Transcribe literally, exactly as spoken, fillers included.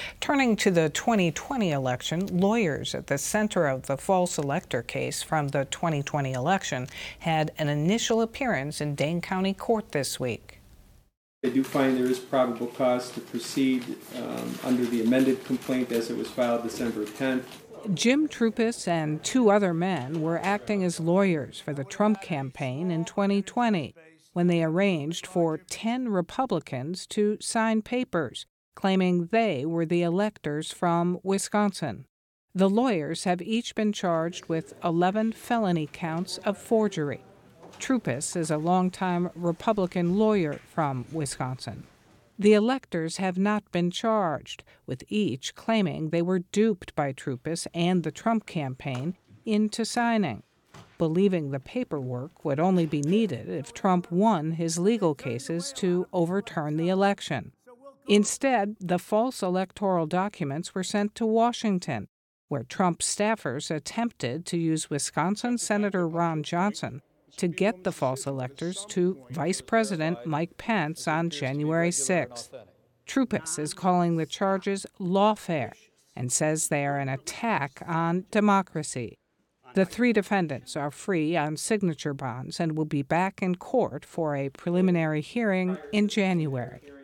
Turning to the twenty twenty election, lawyers at the center of the false elector case from the twenty twenty election had an initial appearance in Dane County Court this week. I do find there is probable cause to proceed um, under the amended complaint as it was filed December tenth. Jim Troupis and two other men were acting as lawyers for the Trump campaign in twenty twenty when they arranged for ten Republicans to sign papers claiming they were the electors from Wisconsin. The lawyers have each been charged with eleven felony counts of forgery. Troupis is a longtime Republican lawyer from Wisconsin. The electors have not been charged, with each claiming they were duped by Troupis and the Trump campaign into signing, believing the paperwork would only be needed if Trump won his legal cases to overturn the election. Instead, the false electoral documents were sent to Washington, where Trump staffers attempted to use Wisconsin Senator Ron Johnson to get the false electors to Vice President Mike Pence on January sixth. Troupis is calling the charges lawfare and says they are an attack on democracy. The three defendants are free on signature bonds and will be back in court for a preliminary hearing in January.